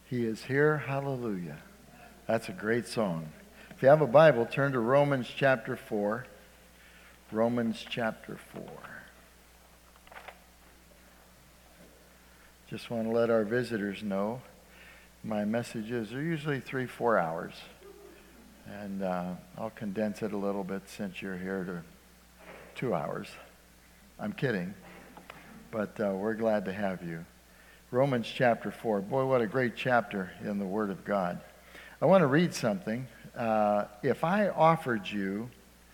He is here. Hallelujah. That's a great song. If you have a Bible, turn to Romans chapter 4. Romans chapter 4. Just want to let our visitors know my messages are usually 3-4 hours. And I'll condense it a little bit since you're here to 2 hours. I'm kidding. But we're glad to have you. Romans chapter 4. Boy, what a great chapter in the Word of God. I want to read something. If I offered you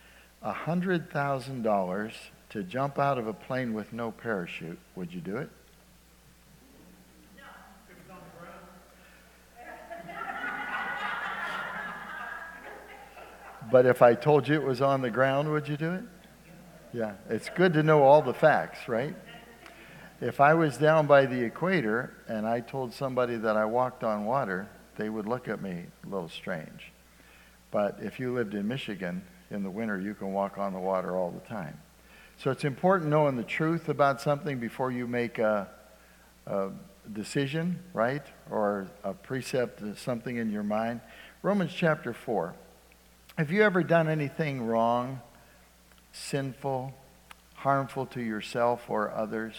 $100,000 to jump out of a plane with no parachute, would you do it? No. If it's on the ground. But if I told you it was on the ground, would you do it? Yeah, it's good to know all the facts, right? If I was down by the equator and I told somebody that I walked on water, they would look at me a little strange. But if you lived in Michigan, in the winter, you can walk on the water all the time. So it's important knowing the truth about something before you make a decision, right? Or a precept, something in your mind. Romans chapter 4. Have you ever done anything wrong, sinful, harmful to yourself or others?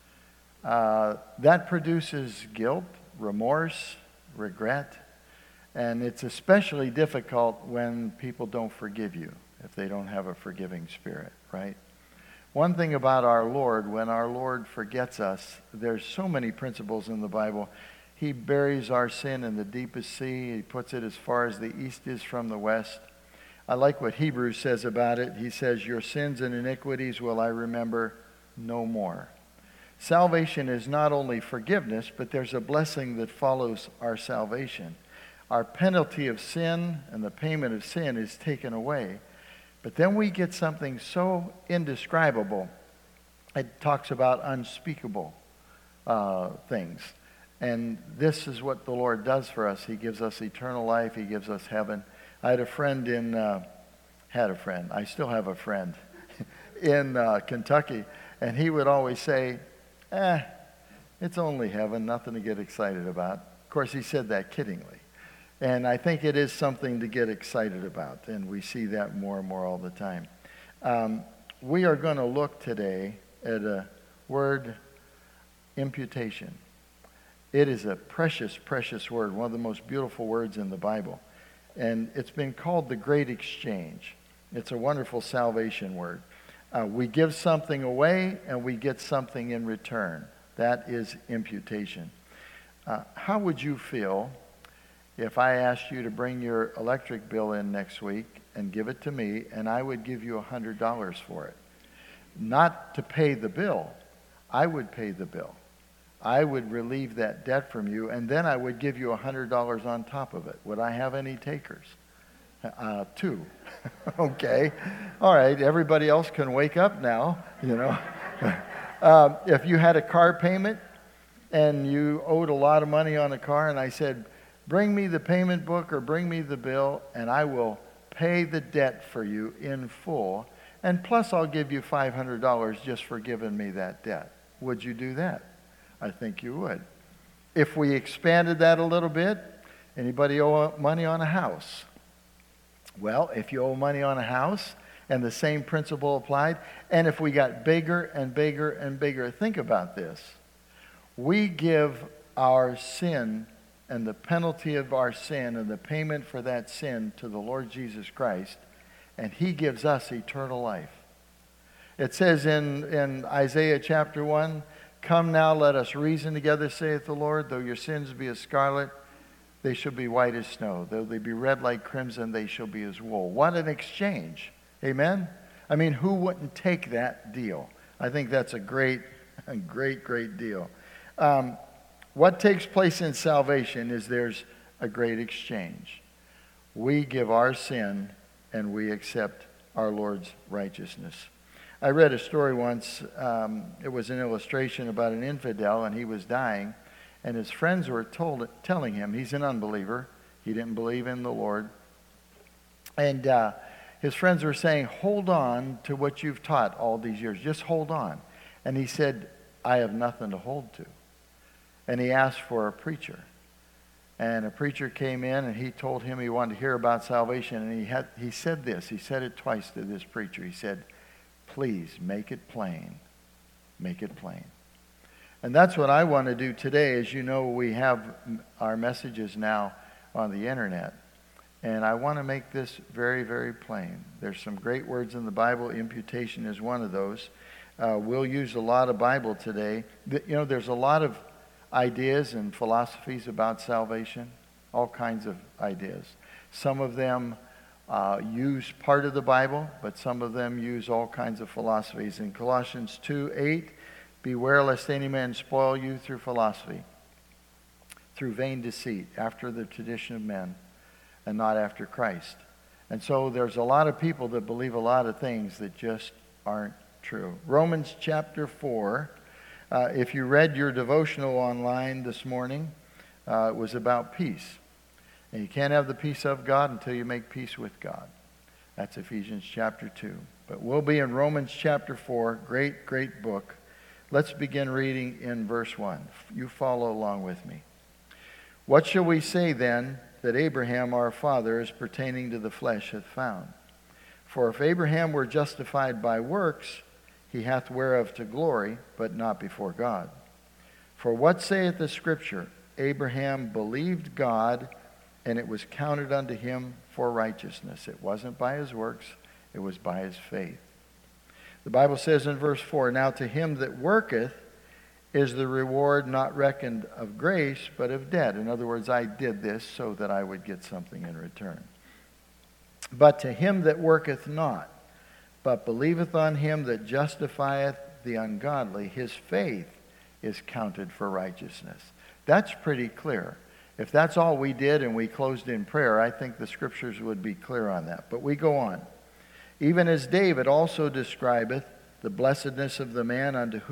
That produces guilt, remorse, regret, and it's especially difficult when people don't forgive you, if they don't have a forgiving spirit, right? One thing about our Lord, when our Lord forgets us, there's so many principles in the Bible. He buries our sin in the deepest sea. He puts it as far as the east is from the west. I like what Hebrews says about it. He says, your sins and iniquities will I remember no more. Salvation is not only forgiveness, but there's a blessing that follows our salvation. Our penalty of sin and the payment of sin is taken away. But then we get something so indescribable. It talks about unspeakable things. And this is what the Lord does for us. He gives us eternal life. He gives us heaven. I had a friend I still have a friend in Kentucky. And he would always say, it's only heaven, nothing to get excited about. Of course, he said that kiddingly. And I think it is something to get excited about, and we see that more and more all the time. We are going to look today at a word, imputation. It is a precious, precious word, one of the most beautiful words in the Bible. And it's been called the Great Exchange. It's a wonderful salvation word. We give something away and we get something in return. That is imputation. How would you feel if I asked you to bring your electric bill in next week and give it to me, and I would give you $100 for it? Not to pay the bill. I would pay the bill. I would relieve that debt from you, and then I would give you $100 on top of it. Would I have any takers? 2. Okay. All right. Everybody else can wake up now, you know. If you had a car payment and you owed a lot of money on a car, and I said, bring me the payment book or bring me the bill, and I will pay the debt for you in full, and plus I'll give you $500 just for giving me that debt. Would you do that? I think you would. If we expanded that a little bit, anybody owe money on a house? Well, if you owe money on a house and the same principle applied, and if we got bigger and bigger and bigger, think about this. We give our sin and the penalty of our sin and the payment for that sin to the Lord Jesus Christ, and He gives us eternal life. It says in Isaiah chapter 1, come now, let us reason together, saith the Lord. Though your sins be as scarlet, they shall be white as snow. Though they be red like crimson, they shall be as wool. What an exchange. Amen? I mean, who wouldn't take that deal? I think that's a great, great deal. What takes place in salvation is there's a great exchange. We give our sin and we accept our Lord's righteousness. I read a story once. It was an illustration about an infidel, and he was dying. And his friends were telling him, he's an unbeliever. He didn't believe in the Lord. And his friends were saying, hold on to what you've taught all these years. Just hold on. And he said, I have nothing to hold to. And he asked for a preacher. And a preacher came in and he told him he wanted to hear about salvation. And he said this. He said it twice to this preacher. He said, please make it plain. Make it plain. And that's what I want to do today. As you know, we have our messages now on the internet. And I want to make this very, very plain. There's some great words in the Bible. Imputation is one of those. We'll use a lot of Bible today. There's a lot of ideas and philosophies about salvation, all kinds of ideas. Some of them use part of the Bible, but some of them use all kinds of philosophies. In Colossians 2:8, beware lest any man spoil you through philosophy, through vain deceit, after the tradition of men, and not after Christ. And so there's a lot of people that believe a lot of things that just aren't true. Romans chapter 4. If you read your devotional online this morning, it was about peace. And you can't have the peace of God until you make peace with God. That's Ephesians chapter 2. But we'll be in Romans chapter 4. Great, great book. Let's begin reading in verse 1. You follow along with me. What shall we say then that Abraham our father, as pertaining to the flesh, hath found? For if Abraham were justified by works, he hath whereof to glory, but not before God. For what saith the Scripture? Abraham believed God, and it was counted unto him for righteousness. It wasn't by his works, it was by his faith. The Bible says in verse 4, now to him that worketh is the reward not reckoned of grace, but of debt. In other words, I did this so that I would get something in return. But to him that worketh not, but believeth on him that justifieth the ungodly, his faith is counted for righteousness. That's pretty clear. If that's all we did and we closed in prayer, I think the Scriptures would be clear on that. But we go on. Even as David also describeth the blessedness of the man unto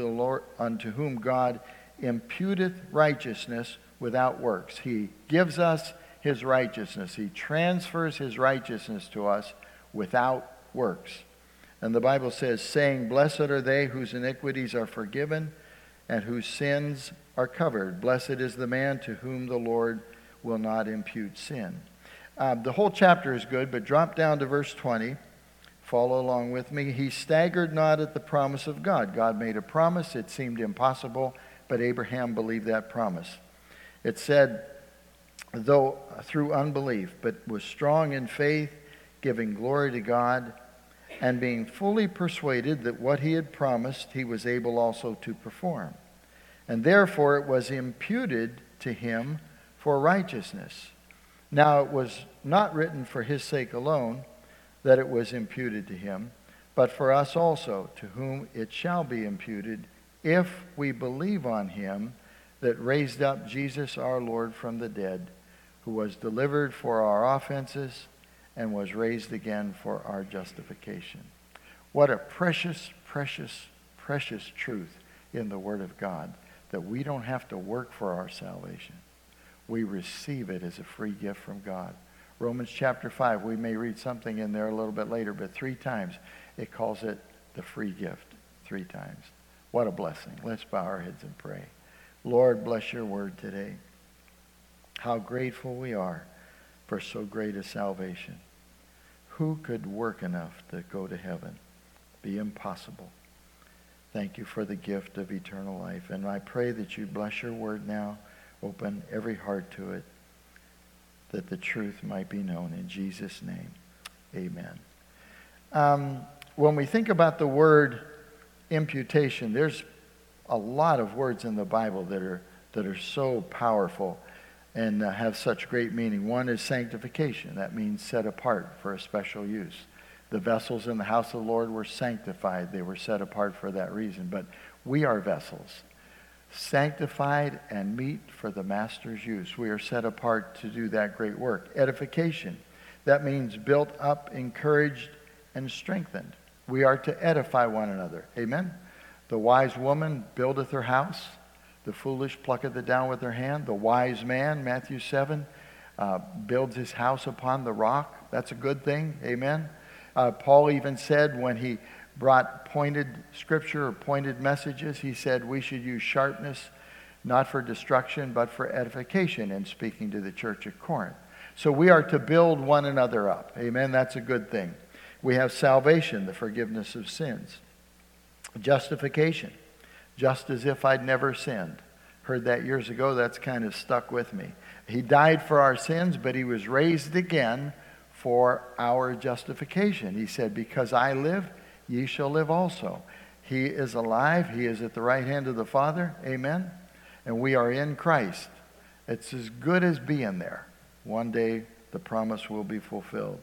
whom God imputeth righteousness without works. He gives us his righteousness. He transfers his righteousness to us without works. And the Bible says, saying, blessed are they whose iniquities are forgiven and whose sins are covered. Blessed is the man to whom the Lord will not impute sin. The whole chapter is good, but drop down to verse 20. Follow along with me. He staggered not at the promise of God. God made a promise. It seemed impossible, but Abraham believed that promise. It said, though through unbelief, but was strong in faith, giving glory to God, and being fully persuaded that what he had promised he was able also to perform. And therefore it was imputed to him for righteousness. Now it was not written for his sake alone that it was imputed to him, but for us also, to whom it shall be imputed, if we believe on him that raised up Jesus our Lord from the dead, who was delivered for our offenses and was raised again for our justification. What a precious, precious, precious truth in the Word of God, that we don't have to work for our salvation. We receive it as a free gift from God. Romans chapter 5, we may read something in there a little bit later, but 3 times it calls it the free gift. 3 times. What a blessing. Let's bow our heads and pray. Lord, bless your word today. How grateful we are for so great a salvation. Who could work enough to go to heaven? Be impossible. Thank you for the gift of eternal life. And I pray that you bless your word now. Open every heart to it, that the truth might be known. In Jesus' name, amen. When we think about the word imputation, there's a lot of words in the Bible that are so powerful and have such great meaning. One is sanctification. That means set apart for a special use. The vessels in the house of the Lord were sanctified. They were set apart for that reason. But we are vessels, sanctified and meet for the master's use. We are set apart to do that great work. Edification. That means built up, encouraged, and strengthened. We are to edify one another. Amen? The wise woman buildeth her house. The foolish plucketh it down with her hand. The wise man, Matthew 7, builds his house upon the rock. That's a good thing. Amen? Paul even said when he brought pointed scripture or pointed messages, he said we should use sharpness, not for destruction, but for edification, in speaking to the church at Corinth. So we are to build one another up. Amen? That's a good thing. We have salvation, the forgiveness of sins. Justification, just as if I'd never sinned. Heard that years ago. That's kind of stuck with me. He died for our sins, but he was raised again for our justification. He said, because I live, ye shall live also. He is alive. He is at the right hand of the Father. Amen? And we are in Christ. It's as good as being there. One day the promise will be fulfilled.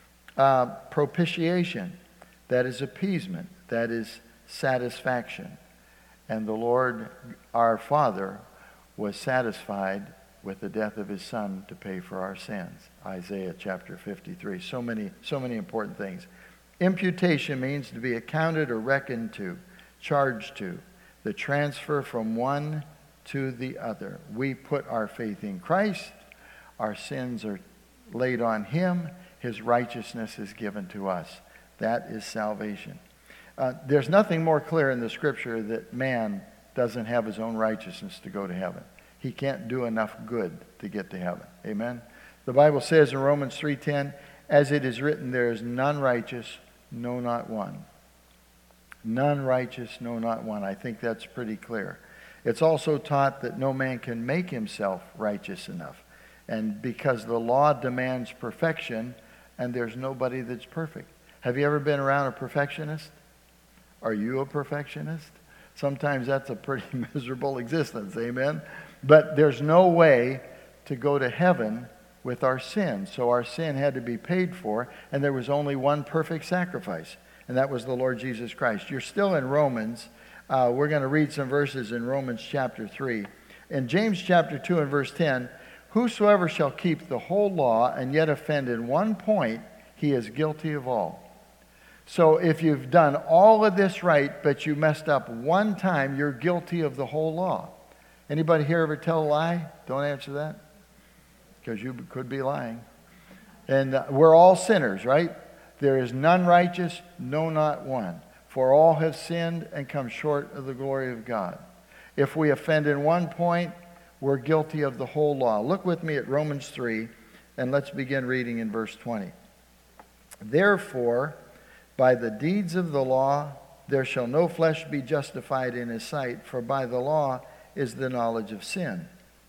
Propitiation, that is appeasement, that is satisfaction. And the Lord, our Father, was satisfied with the death of his Son to pay for our sins. Isaiah chapter 53. So many important things. Imputation means to be accounted or reckoned to, charged to, the transfer from one to the other. We put our faith in Christ. Our sins are laid on him. His righteousness is given to us. That is salvation. There's nothing more clear in the Scripture that man doesn't have his own righteousness to go to heaven. He can't do enough good to get to heaven. Amen? The Bible says in Romans 3:10, as it is written, there is none righteous, no, not one. None righteous, no, not one. I think that's pretty clear. It's also taught that no man can make himself righteous enough. And because the law demands perfection, and there's nobody that's perfect. Have you ever been around a perfectionist? Are you a perfectionist? Sometimes that's a pretty miserable existence, amen? But there's no way to go to heaven with our sin. So our sin had to be paid for, and there was only one perfect sacrifice, and that was the Lord Jesus Christ. You're still in Romans. We're going to read some verses in Romans chapter 3. In James chapter 2 and verse 10, whosoever shall keep the whole law and yet offend in one point, he is guilty of all. So if you've done all of this right, but you messed up one time, you're guilty of the whole law. Anybody here ever tell a lie? Don't answer that, because you could be lying. And we're all sinners, right? There is none righteous, no, not one. For all have sinned and come short of the glory of God. If we offend in one point, we're guilty of the whole law. Look with me at Romans 3, and let's begin reading in verse 20. Therefore, by the deeds of the law, there shall no flesh be justified in his sight, for by the law is the knowledge of sin.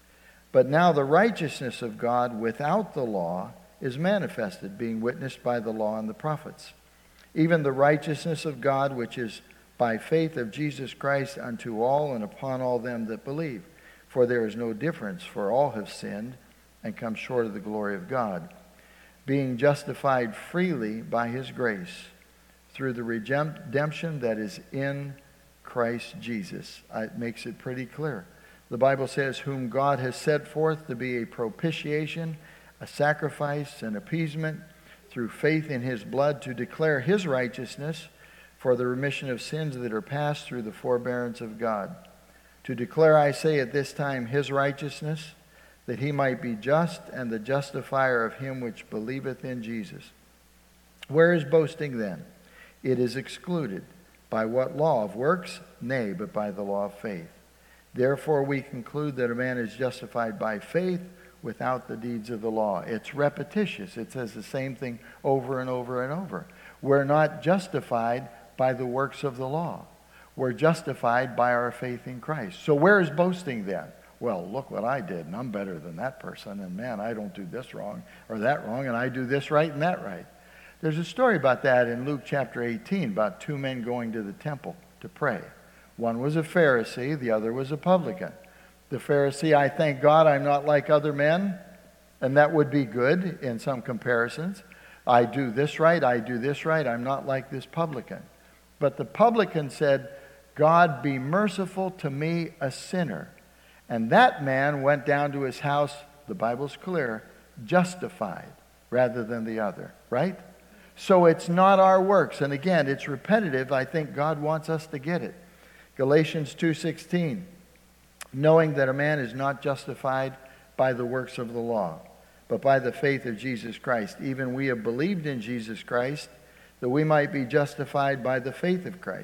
But now the righteousness of God without the law is manifested, being witnessed by the law and the prophets. Even the righteousness of God, which is by faith of Jesus Christ unto all and upon all them that believe. For there is no difference, for all have sinned and come short of the glory of God, being justified freely by his grace, through the redemption that is in Christ Jesus. It makes it pretty clear. The Bible says, whom God has set forth to be a propitiation, a sacrifice, an appeasement, through faith in his blood, to declare his righteousness for the remission of sins that are past through the forbearance of God. To declare, I say, at this time his righteousness, that he might be just and the justifier of him which believeth in Jesus. Where is boasting then? It is excluded. By what law? Of works? Nay, but by the law of faith. Therefore we conclude that a man is justified by faith without the deeds of the law. It's repetitious. It says the same thing over and over and over. We're not justified by the works of the law. We're justified by our faith in Christ. So where is boasting then? Well, look what I did, and I'm better than that person, and man, I don't do this wrong or that wrong, and I do this right and that right. There's a story about that in Luke chapter 18, about two men going to the temple to pray. One was a Pharisee, the other was a publican. The Pharisee, I thank God I'm not like other men, and that would be good in some comparisons. I do this right, I'm not like this publican. But the publican said, God be merciful to me, a sinner. And that man went down to his house, the Bible's clear, justified rather than the other, right? So it's not our works. And again, it's repetitive. I think God wants us to get it. Galatians 2:16, knowing that a man is not justified by the works of the law, but by the faith of Jesus Christ. Even we have believed in Jesus Christ, that we might be justified by the faith of Christ,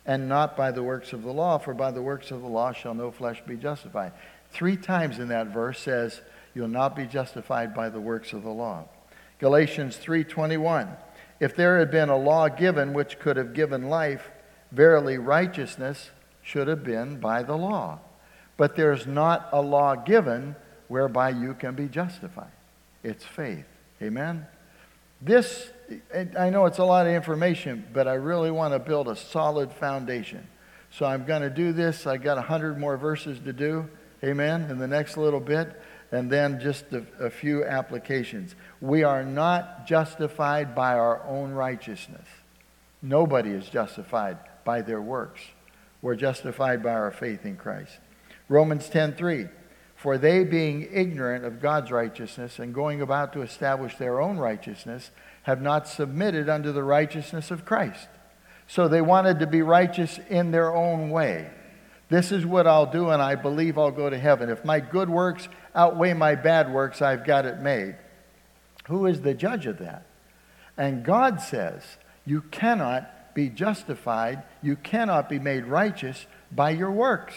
and not by the works of the law, for by the works of the law shall no flesh be justified. 3 times in that verse says, you'll not be justified by the works of the law. Galatians 3:21, if there had been a law given which could have given life, verily righteousness should have been by the law. But there's not a law given whereby you can be justified. It's faith. Amen? This, I know it's a lot of information, but I really want to build a solid foundation. So I'm going to do this. I got 100 more verses to do. Amen? In the next little bit. And then just a few applications. We are not justified by our own righteousness. Nobody is justified by their works. We're justified by our faith in Christ. Romans 10:3, for they being ignorant of God's righteousness and going about to establish their own righteousness, have not submitted unto the righteousness of Christ. So they wanted to be righteous in their own way. This is what I'll do, and I believe I'll go to heaven. If my good works outweigh my bad works, I've got it made. Who is the judge of that? And God says, you cannot be justified, you cannot be made righteous by your works.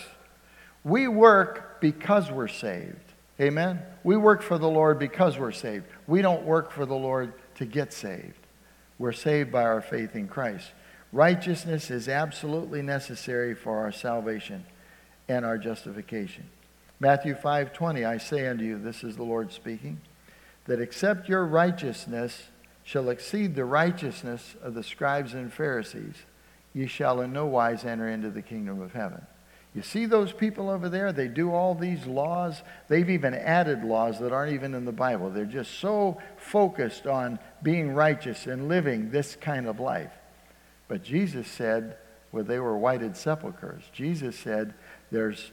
We work because we're saved. Amen? We work for the Lord because we're saved. We don't work for the Lord to get saved. We're saved by our faith in Christ. Righteousness is absolutely necessary for our salvation and our justification. Matthew 5:20, I say unto you, this is the Lord speaking, that except your righteousness shall exceed the righteousness of the scribes and Pharisees, ye shall in no wise enter into the kingdom of heaven. You see those people over there? They do all these laws. They've even added laws that aren't even in the Bible. They're just so focused on being righteous and living this kind of life. But Jesus said, well, they were whited sepulchres. Jesus said, there's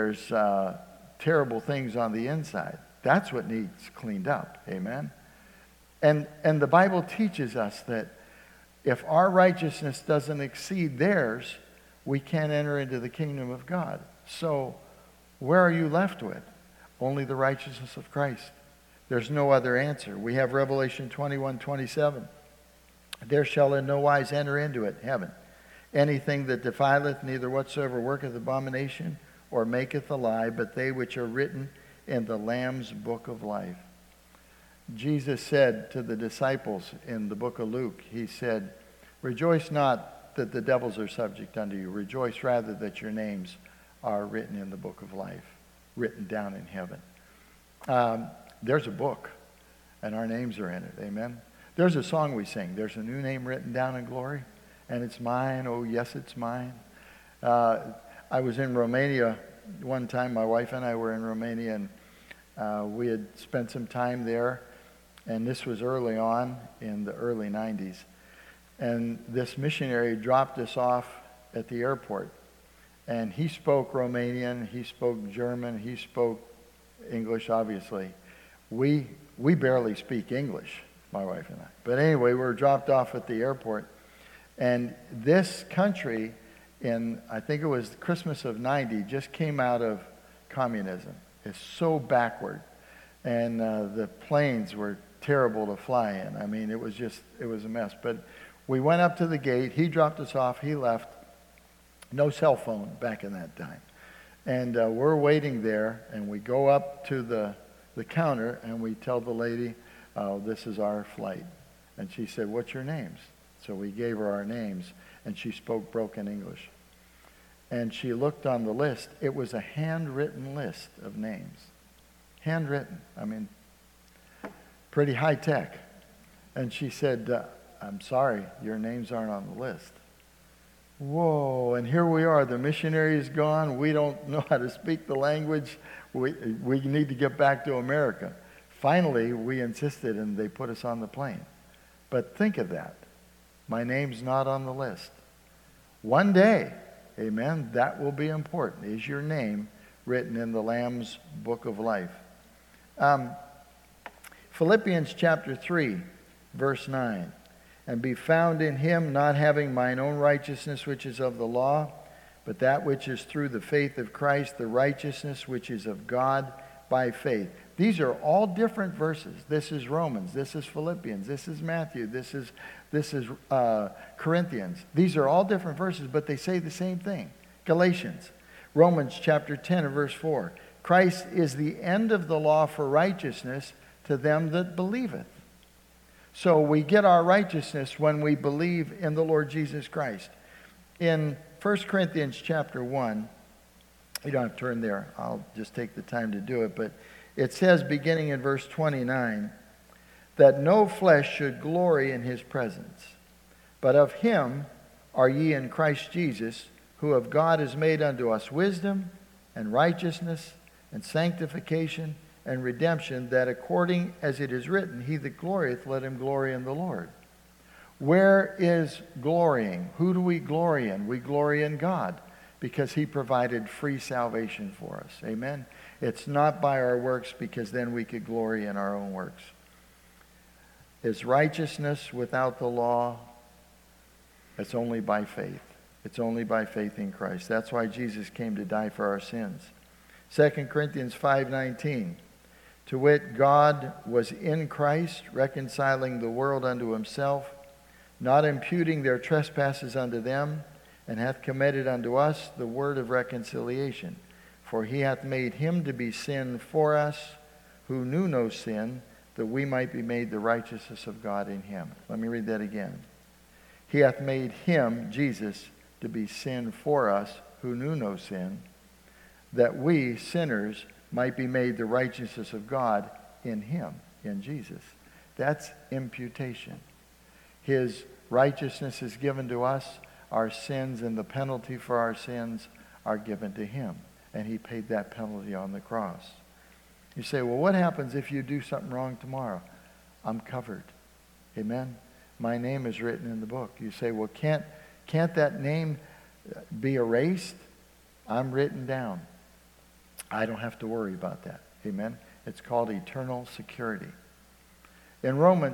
terrible things on the inside. That's what needs cleaned up. Amen? And the Bible teaches us that if our righteousness doesn't exceed theirs, we can't enter into the kingdom of God. So where are you left with? Only the righteousness of Christ. There's no other answer. We have Revelation 21:27. There shall in no wise enter into it, heaven, anything that defileth, neither whatsoever worketh abomination, or maketh a lie, but they which are written in the Lamb's book of life. Jesus said to the disciples in the book of Luke, he said, rejoice not that the devils are subject unto you. Rejoice rather that your names are written in the book of life, written down in heaven. There's a book, and our names are in it. Amen? There's a song we sing. There's a new name written down in glory, and it's mine. Oh, yes, it's mine. I was in Romania one time. My wife and I were in Romania, and we had spent some time there, and this was early on in the early 90s. And this missionary dropped us off at the airport. And he spoke Romanian, he spoke German, he spoke English, obviously. We barely speak English, my wife and I. But anyway, we were dropped off at the airport. And this country, I think it was Christmas of 90, just came out of communism. It's so backward. And the planes were terrible to fly in. I mean, it was a mess. But we went up to the gate. He dropped us off. He left. No cell phone back in that time. And we're waiting there, and we go up to the counter, and we tell the lady, this is our flight. And she said, what's your names? So we gave her our names, and she spoke broken English. And she looked on the list. It was a handwritten list of names. Handwritten. I mean, pretty high tech. And she said, I'm sorry, your names aren't on the list. Whoa, and here we are. The missionary is gone. We don't know how to speak the language. We need to get back to America. Finally, we insisted, and they put us on the plane. But think of that. My name's not on the list. One day, amen, that will be important. Is your name written in the Lamb's book of life? Philippians chapter 3, verse 9. And be found in him, not having mine own righteousness which is of the law, but that which is through the faith of Christ, the righteousness which is of God by faith. These are all different verses. This is Romans. This is Philippians. This is Matthew. This is Corinthians. These are all different verses, but they say the same thing. Galatians. Romans chapter 10 and verse 4. Christ is the end of the law for righteousness to them that believeth. So we get our righteousness when we believe in the Lord Jesus Christ. In 1 Corinthians chapter 1, you don't have to turn there. I'll just take the time to do it. But it says, beginning in verse 29, that no flesh should glory in his presence. But of him are ye in Christ Jesus, who of God is made unto us wisdom and righteousness and sanctification and redemption, that according as it is written, he that glorieth, let him glory in the Lord. Where is glorying? Who do we glory in? We glory in God, because he provided free salvation for us. Amen? It's not by our works, because then we could glory in our own works. Is righteousness without the law? It's only by faith. It's only by faith in Christ. That's why Jesus came to die for our sins. 2 Corinthians 5:19. To wit, God was in Christ, reconciling the world unto himself, not imputing their trespasses unto them, and hath committed unto us the word of reconciliation. For he hath made him to be sin for us, who knew no sin, that we might be made the righteousness of God in him. Let me read that again. He hath made him, Jesus, to be sin for us, who knew no sin, that we, sinners, might be made the righteousness of God in him, in Jesus. That's imputation. His righteousness is given to us. Our sins and the penalty for our sins are given to him. And he paid that penalty on the cross. You say, well, what happens if you do something wrong tomorrow? I'm covered. Amen? My name is written in the book. You say, well, can't that name be erased? I'm written down. I don't have to worry about that. Amen? It's called eternal security. In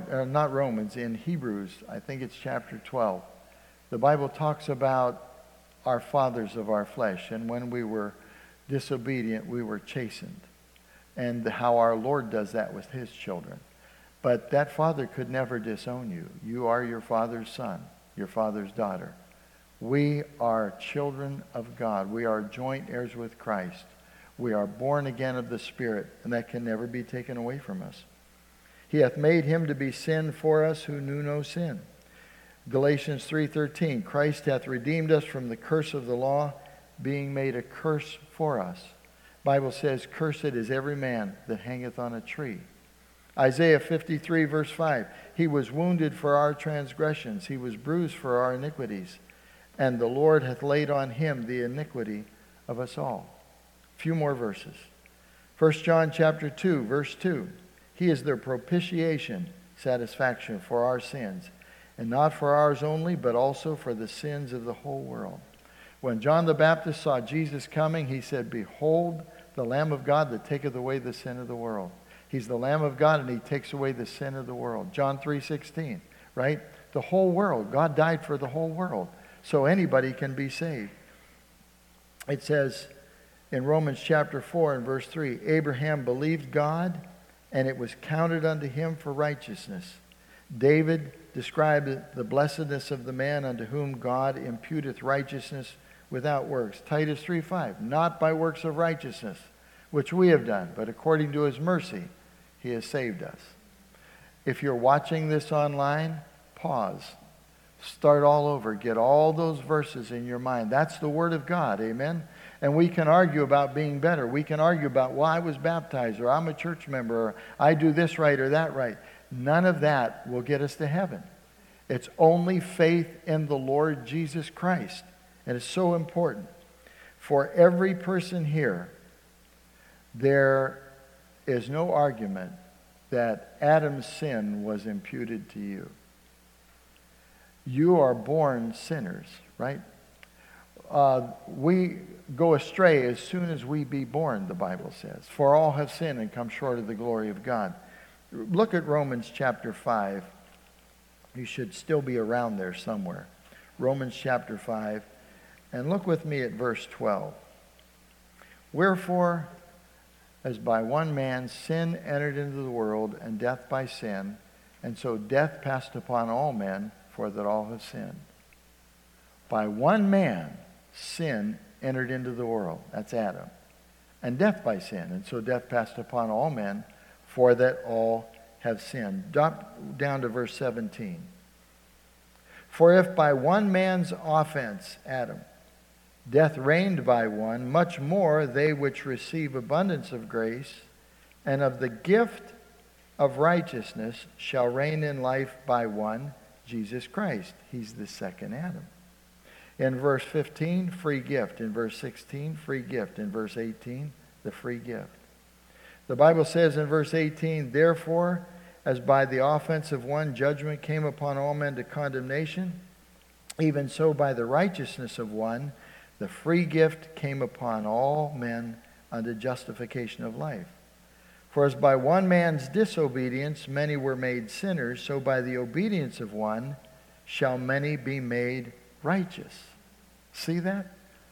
in Hebrews, I think it's chapter 12, the Bible talks about our fathers of our flesh, and when we were disobedient, we were chastened, and how our Lord does that with his children. But that father could never disown you. You are your father's son, your father's daughter. We are children of God. We are joint heirs with Christ. We are born again of the Spirit, and that can never be taken away from us. He hath made him to be sin for us who knew no sin. Galatians 3:13, Christ hath redeemed us from the curse of the law, being made a curse for us. The Bible says, cursed is every man that hangeth on a tree. Isaiah 53 verse 5, he was wounded for our transgressions, he was bruised for our iniquities, and the Lord hath laid on him the iniquity of us all. A few more verses. 1 John chapter 2 verse 2, he is the propitiation, satisfaction for our sins, and not for ours only, but also for the sins of the whole world. When John the Baptist saw Jesus coming, he said, behold, the Lamb of God that taketh away the sin of the world. He's the Lamb of God, and he takes away the sin of the world. John 3:16, right? The whole world. God died for the whole world, so anybody can be saved. It says in Romans chapter 4 and verse 3, Abraham believed God, and it was counted unto him for righteousness. David described the blessedness of the man unto whom God imputeth righteousness without works. Titus 3:5, not by works of righteousness, which we have done, but according to his mercy, he has saved us. If you're watching this online, pause. Start all over. Get all those verses in your mind. That's the Word of God. Amen? And we can argue about being better. We can argue about, well, I was baptized, or I'm a church member, or I do this right or that right. None of that will get us to heaven. It's only faith in the Lord Jesus Christ. And it's so important. For every person here, there is no argument that Adam's sin was imputed to you. You are born sinners, right? We go astray as soon as we be born, the Bible says. For all have sinned and come short of the glory of God. Look at Romans chapter 5. You should still be around there somewhere. Romans chapter 5. And look with me at verse 12. Wherefore, as by one man sin entered into the world, and death by sin, and so death passed upon all men, for that all have sinned. By one man sin entered into the world. That's Adam. And death by sin, and so death passed upon all men, for that all have sinned. Drop down to verse 17. For if by one man's offense, Adam, death reigned by one, much more they which receive abundance of grace and of the gift of righteousness shall reign in life by one, Jesus Christ. He's the second Adam. In verse 15, free gift. In verse 16, free gift. In verse 18, the free gift. The Bible says in verse 18, therefore, as by the offense of one judgment came upon all men to condemnation, even so by the righteousness of one the free gift came upon all men unto justification of life. For as by one man's disobedience many were made sinners, so by the obedience of one shall many be made righteous. See that?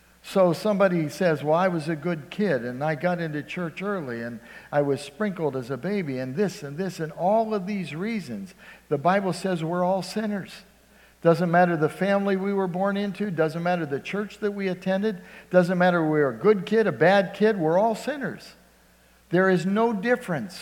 So somebody says, well, I was a good kid, and I got into church early, and I was sprinkled as a baby, and this, and all of these reasons. The Bible says we're all sinners. Doesn't matter the family we were born into, doesn't matter the church that we attended, doesn't matter we're a good kid, a bad kid, we're all sinners. There is no difference.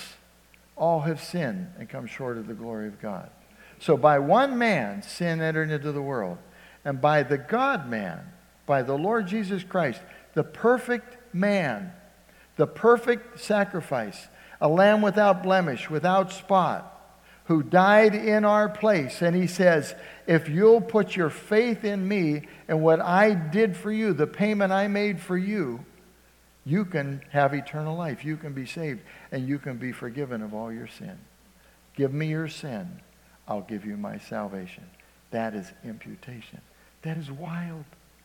All have sinned and come short of the glory of God. So by one man, sin entered into the world. And by the God-man, by the Lord Jesus Christ, the perfect man, the perfect sacrifice, a lamb without blemish, without spot, who died in our place. And he says, if you'll put your faith in me and what I did for you, the payment I made for you, you can have eternal life. You can be saved, and you can be forgiven of all your sin. Give me your sin. I'll give you my salvation. That is imputation. That is wild.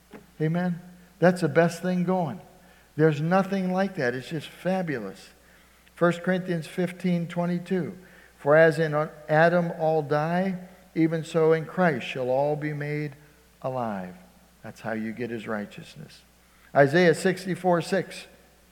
Amen? That's the best thing going. There's nothing like that. It's just fabulous. 1 Corinthians 15:22. For as in Adam all die, even so in Christ shall all be made alive. That's how you get his righteousness. Isaiah 64:6.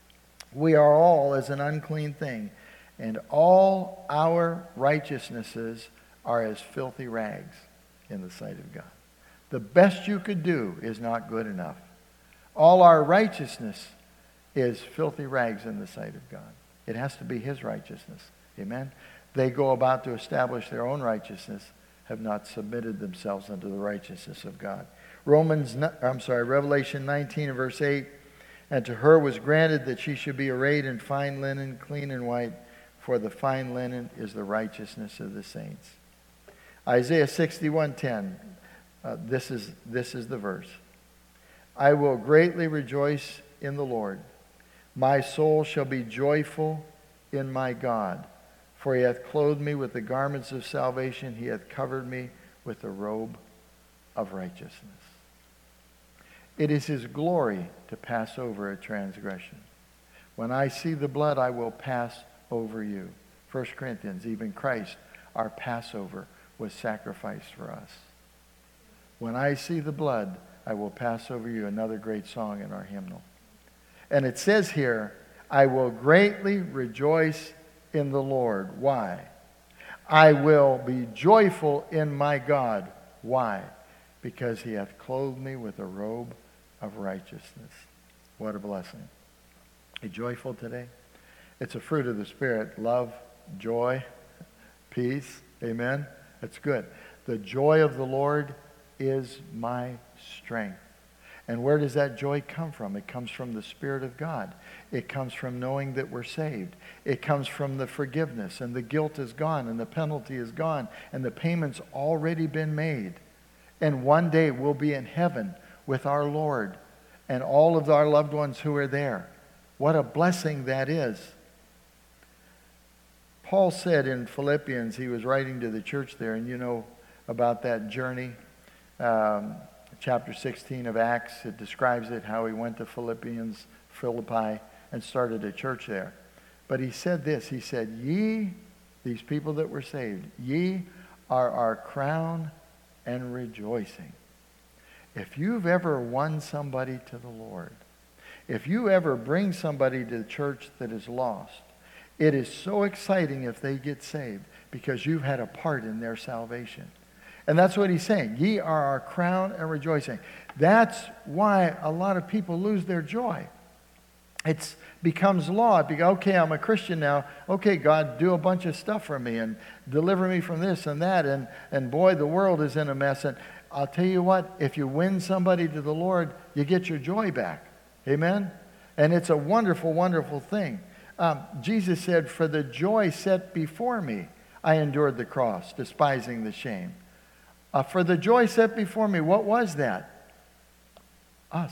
We are all as an unclean thing, and all our righteousnesses are as filthy rags in the sight of God. The best you could do is not good enough. All our righteousness is filthy rags in the sight of God. It has to be his righteousness. Amen? They go about to establish their own righteousness, have not submitted themselves unto the righteousness of God. Revelation 19 and verse 8, and to her was granted that she should be arrayed in fine linen, clean and white, for the fine linen is the righteousness of the saints. Isaiah 61:10, this is the verse. I will greatly rejoice in the Lord. My soul shall be joyful in my God. For he hath clothed me with the garments of salvation. He hath covered me with the robe of righteousness. It is his glory to pass over a transgression. When I see the blood, I will pass over you. 1 Corinthians, even Christ, our Passover, was sacrificed for us. When I see the blood, I will pass over you. Another great song in our hymnal. And it says here, I will greatly rejoice in the Lord. Why? I will be joyful in my God. Why? Because he hath clothed me with a robe of righteousness. What a blessing. Are you joyful today? It's a fruit of the Spirit. Love, joy, peace. Amen? That's good. The joy of the Lord is my strength. And where does that joy come from? It comes from the Spirit of God. It comes from knowing that we're saved. It comes from the forgiveness, and the guilt is gone, and the penalty is gone, and the payment's already been made. And one day we'll be in heaven with our Lord and all of our loved ones who are there. What a blessing that is. Paul said in Philippians, he was writing to the church there, and you know about that journey. Chapter 16 of Acts, it describes it, how he went to Philippi, and started a church there. But he said this, he said, ye, these people that were saved, ye are our crown and rejoicing. If you've ever won somebody to the Lord, If you ever bring somebody to the church that is lost, it is so exciting if they get saved because you've had a part in their salvation. And that's what he's saying. Ye are our crown and rejoicing. That's why a lot of people lose their joy. It becomes law. Okay, I'm a Christian now. Okay, God, do a bunch of stuff for me and deliver me from this and that. And boy, the world is in a mess. And I'll tell you what, if you win somebody to the Lord, you get your joy back. Amen? And it's a wonderful, wonderful thing. Jesus said, for the joy set before me, I endured the cross, despising the shame. For the joy set before me, what was that? Us.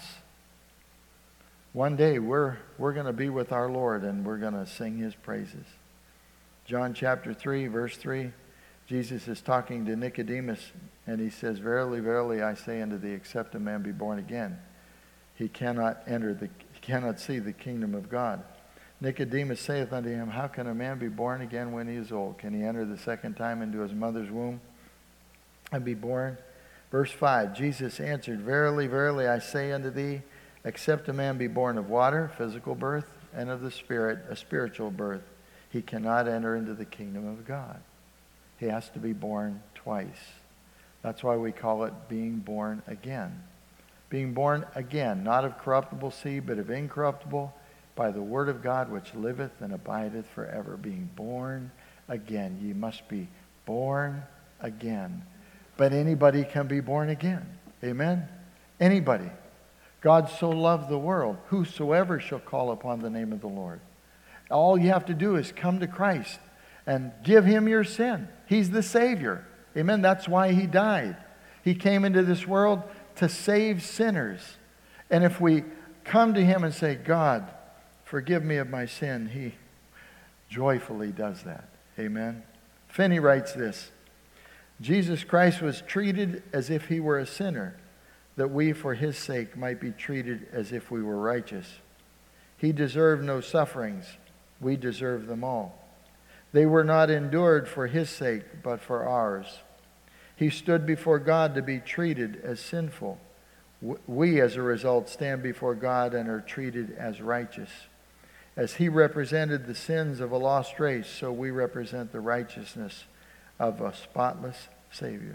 One day we're going to be with our Lord and we're going to sing his praises. John chapter 3, verse 3, Jesus is talking to Nicodemus and he says, verily, verily, I say unto thee, except a man be born again, he cannot see the kingdom of God. Nicodemus saith unto him, how can a man be born again when he is old? Can he enter the second time into his mother's womb and be born? Verse 5, Jesus answered, verily, verily, I say unto thee, except a man be born of water, physical birth, and of the Spirit, a spiritual birth, he cannot enter into the kingdom of God. He has to be born twice. That's why we call it being born again. Being born again, not of corruptible seed, but of incorruptible, by the word of God which liveth and abideth forever. Being born again. Ye must be born again. But anybody can be born again. Amen? Anybody. God so loved the world, whosoever shall call upon the name of the Lord. All you have to do is come to Christ and give him your sin. He's the Savior. Amen? That's why he died. He came into this world to save sinners. And if we come to him and say, God, forgive me of my sin, he joyfully does that. Amen? Finney writes this, Jesus Christ was treated as if he were a sinner, that we for his sake might be treated as if we were righteous. He deserved no sufferings. We deserve them all. They were not endured for his sake, but for ours. He stood before God to be treated as sinful. We, as a result, stand before God and are treated as righteous. As he represented the sins of a lost race, so we represent the righteousness of a spotless Savior.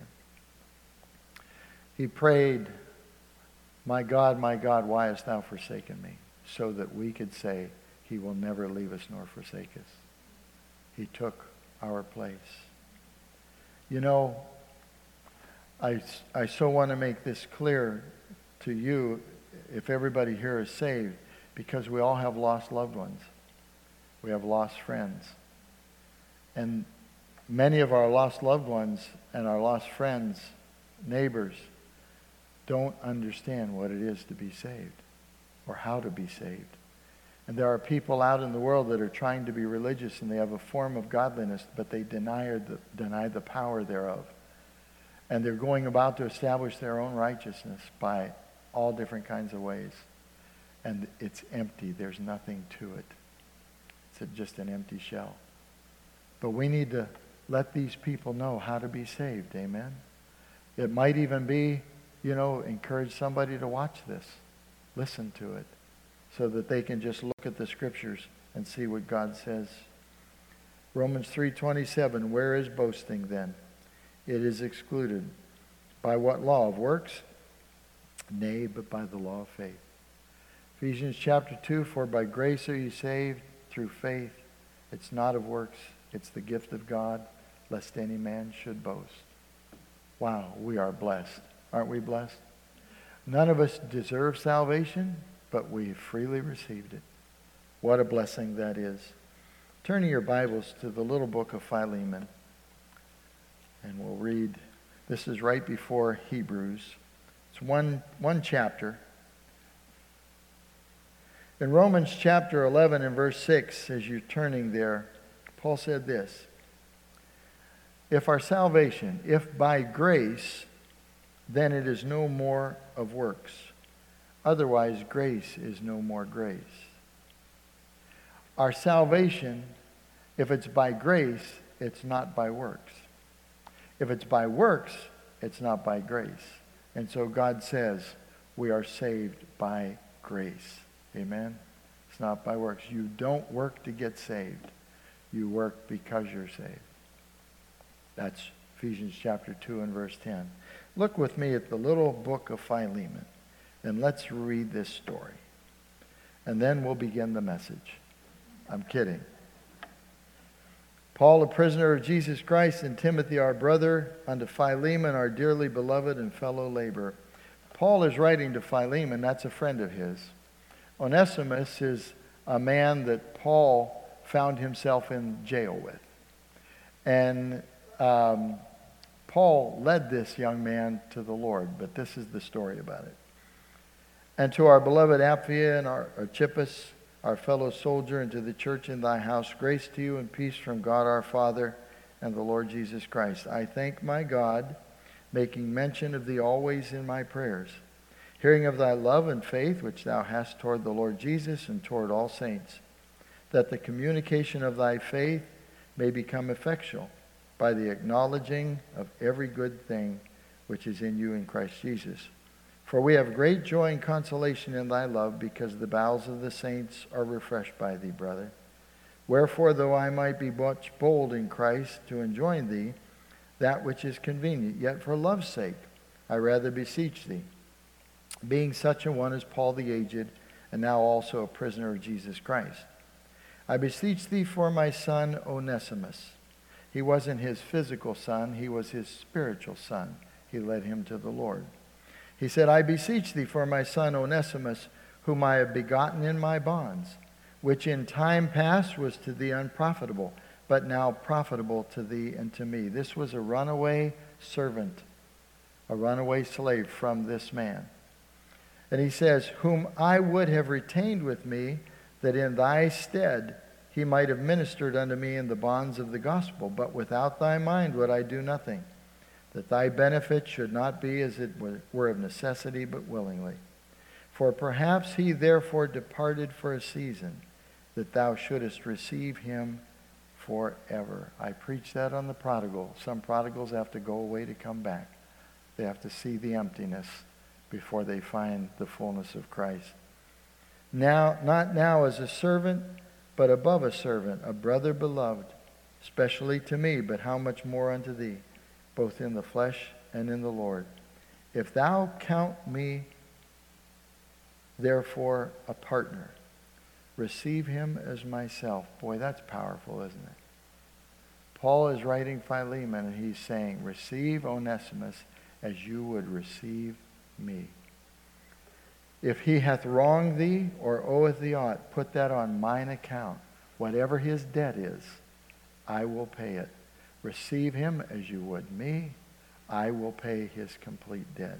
He prayed, my God, why hast thou forsaken me? So that we could say, he will never leave us nor forsake us. He took our place. You know, I so want to make this clear to you, if everybody here is saved, because we all have lost loved ones. We have lost friends. And many of our lost loved ones and our lost friends, neighbors, don't understand what it is to be saved or how to be saved. And there are people out in the world that are trying to be religious and they have a form of godliness, but they deny the power thereof. And they're going about to establish their own righteousness by all different kinds of ways. And it's empty. There's nothing to it. It's just an empty shell. But we need to let these people know how to be saved. Amen? It might even be, encourage somebody to watch this. Listen to it. So that they can just look at the scriptures and see what God says. Romans 3:27, where is boasting then? It is excluded. By what law? Of works? Nay, but by the law of faith. Ephesians chapter 2, for by grace are you saved through faith. It's not of works, it's the gift of God, lest any man should boast. Wow, we are blessed. Aren't we blessed? None of us deserve salvation, but we freely received it. What a blessing that is. Turn in your Bibles to the little book of Philemon. And we'll read, this is right before Hebrews. It's one chapter. In Romans chapter 11 and verse 6, as you're turning there, Paul said this, if our salvation, if by grace, then it is no more of works. Otherwise, grace is no more grace. Our salvation, if it's by grace, it's not by works. If it's by works, it's not by grace. And so God says we are saved by grace. Amen? It's not by works. You don't work to get saved. You work because you're saved. That's Ephesians chapter 2 and verse 10. Look with me at the little book of Philemon, and let's read this story. And then we'll begin the message. I'm kidding. Paul, a prisoner of Jesus Christ, and Timothy, our brother, unto Philemon, our dearly beloved and fellow laborer. Paul is writing to Philemon. That's a friend of his. Onesimus is a man that Paul found himself in jail with. And Paul led this young man to the Lord, but this is the story about it. And to our beloved Apphia and Archippus, our fellow soldier, and to the church in thy house, grace to you and peace from God our Father and the Lord Jesus Christ. I thank my God, making mention of thee always in my prayers, hearing of thy love and faith which thou hast toward the Lord Jesus and toward all saints, that the communication of thy faith may become effectual by the acknowledging of every good thing which is in you in Christ Jesus. For we have great joy and consolation in thy love, because the bowels of the saints are refreshed by thee, brother. Wherefore, though I might be much bold in Christ to enjoin thee that which is convenient, yet for love's sake I rather beseech thee, being such a one as Paul the aged, and now also a prisoner of Jesus Christ. I beseech thee for my son Onesimus. He wasn't his physical son, he was his spiritual son. He led him to the Lord. He said, I beseech thee for my son Onesimus, whom I have begotten in my bonds, which in time past was to thee unprofitable, but now profitable to thee and to me. This was a runaway servant, a runaway slave from this man. And he says, whom I would have retained with me, that in thy stead he might have ministered unto me in the bonds of the gospel. But without thy mind would I do nothing, that thy benefit should not be as it were of necessity, but willingly. For perhaps he therefore departed for a season, that thou shouldest receive him forever. I preach that on the prodigal. Some prodigals have to go away to come back. They have to see the emptiness before they find the fullness of Christ. Now, not now as a servant, but above a servant, a brother beloved, especially to me, but how much more unto thee, both in the flesh and in the Lord. If thou count me therefore a partner, receive him as myself. Boy, that's powerful, isn't it? Paul is writing Philemon, and he's saying, receive Onesimus as you would receive me. If he hath wronged thee or oweth thee aught, put that on mine account. Whatever his debt is, I will pay it. Receive him as you would me. I will pay his complete debt.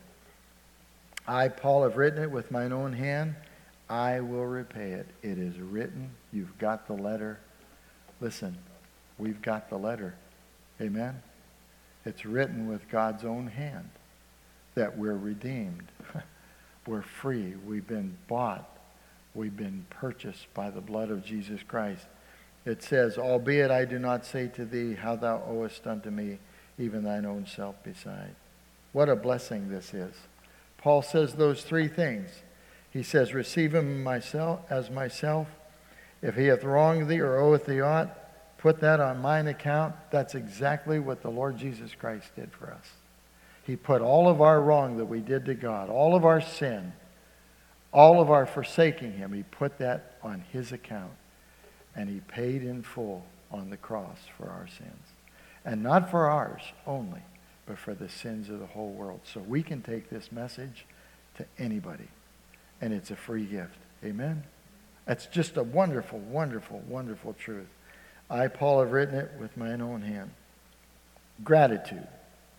I, Paul, have written it with mine own hand. I will repay it. It is written. You've got the letter. Listen, we've got the letter. Amen? It's written with God's own hand that we're redeemed. We're free. We've been bought. We've been purchased by the blood of Jesus Christ. It says, albeit I do not say to thee how thou owest unto me, even thine own self beside. What a blessing this is. Paul says those three things. He says, receive him myself as myself. If he hath wronged thee or oweth thee aught, put that on mine account. That's exactly what the Lord Jesus Christ did for us. He put all of our wrong that we did to God, all of our sin, all of our forsaking him, he put that on his account. And he paid in full on the cross for our sins. And not for ours only, but for the sins of the whole world. So we can take this message to anybody. And it's a free gift. Amen? That's just a wonderful, wonderful, wonderful truth. I, Paul, have written it with mine own hand. Gratitude.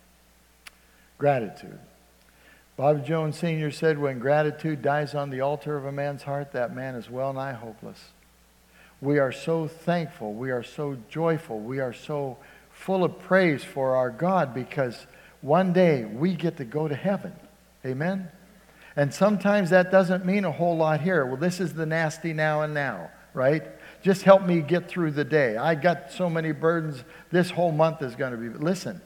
Gratitude. Bob Jones Sr. said, when gratitude dies on the altar of a man's heart, that man is well nigh hopeless. We are so thankful. We are so joyful. We are so full of praise for our God, because one day we get to go to heaven. Amen? And sometimes that doesn't mean a whole lot here. Well, this is the nasty now and now, right? Just help me get through the day. I got so many burdens. This whole month is going to be... Listen,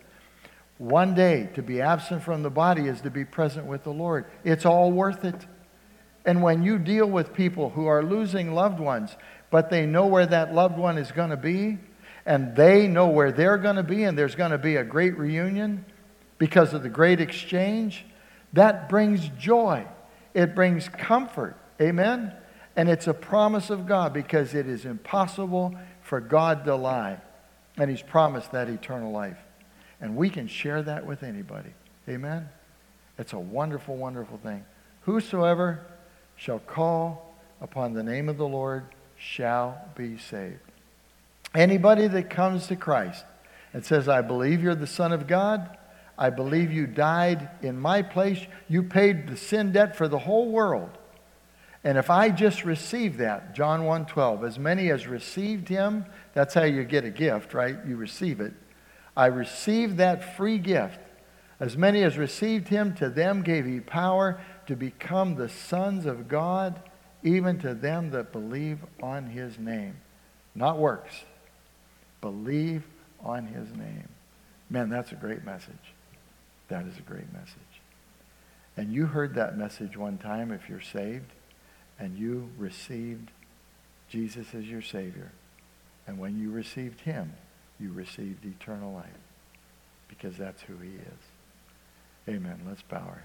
one day to be absent from the body is to be present with the Lord. It's all worth it. And when you deal with people who are losing loved ones, but they know where that loved one is going to be, and they know where they're going to be, and there's going to be a great reunion because of the great exchange, that brings joy. It brings comfort. Amen? And it's a promise of God, because it is impossible for God to lie. And He's promised that eternal life. And we can share that with anybody. Amen? It's a wonderful, wonderful thing. Whosoever shall call upon the name of the Lord shall be saved. Anybody that comes to Christ and says, I believe you're the Son of God, I believe you died in my place, you paid the sin debt for the whole world. And if I just receive that, John 1:12, as many as received him, that's how you get a gift, right? You receive it. I received that free gift. As many as received him, to them gave he power to become the sons of God, even to them that believe on his name. Not works. Believe on his name. Man, that's a great message. That is a great message. And you heard that message one time if you're saved, and you received Jesus as your Savior. And when you received him, you received eternal life, because that's who he is. Amen. Let's bow our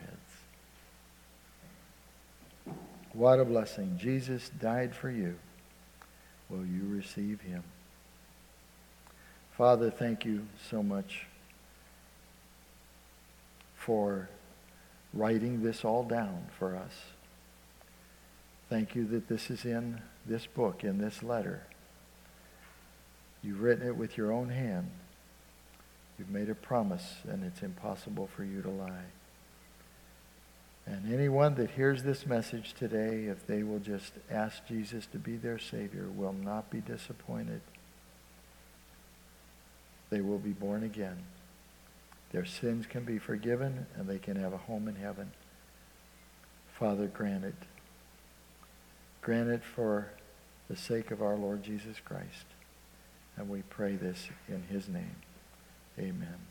heads. What a blessing. Jesus died for you. Will you receive him? Father, thank you so much for writing this all down for us. Thank you that this is in this book, in this letter. You've written it with your own hand. You've made a promise, and it's impossible for you to lie. And anyone that hears this message today, if they will just ask Jesus to be their Savior, will not be disappointed. They will be born again. Their sins can be forgiven, and they can have a home in heaven. Father, grant it. Grant it for the sake of our Lord Jesus Christ. And we pray this in his name. Amen.